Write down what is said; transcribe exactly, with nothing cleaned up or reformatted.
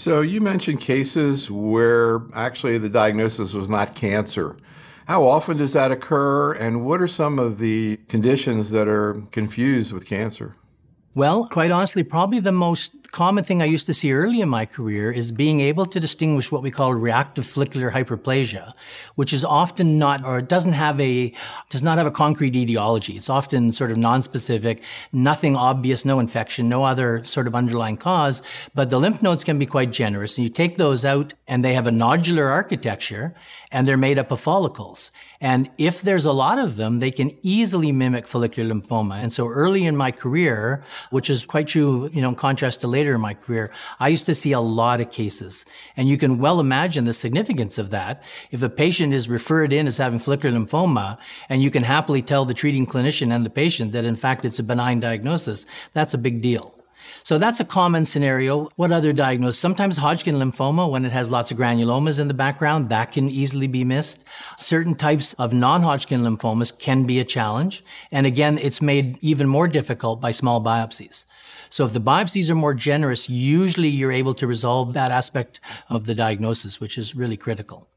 So you mentioned cases where actually the diagnosis was not cancer. How often does that occur, and what are some of the conditions that are confused with cancer? Well, quite honestly, probably the most common thing I used to see early in my career is being able to distinguish what we call reactive follicular hyperplasia, which is often not, or doesn't have a, does not have a concrete etiology. It's often sort of nonspecific, nothing obvious, no infection, no other sort of underlying cause, but the lymph nodes can be quite generous. And you take those out and they have a nodular architecture and they're made up of follicles. And if there's a lot of them, they can easily mimic follicular lymphoma. And so early in my career, which is quite true, you know, in contrast to later in my career, I used to see a lot of cases. And you can well imagine the significance of that. If a patient is referred in as having follicular lymphoma, and you can happily tell the treating clinician and the patient that in fact it's a benign diagnosis, that's a big deal. So that's a common scenario. What other diagnosis? Sometimes Hodgkin lymphoma, when it has lots of granulomas in the background, that can easily be missed. Certain types of non-Hodgkin lymphomas can be a challenge. And again, it's made even more difficult by small biopsies. So if the biopsies are more generous, usually you're able to resolve that aspect of the diagnosis, which is really critical.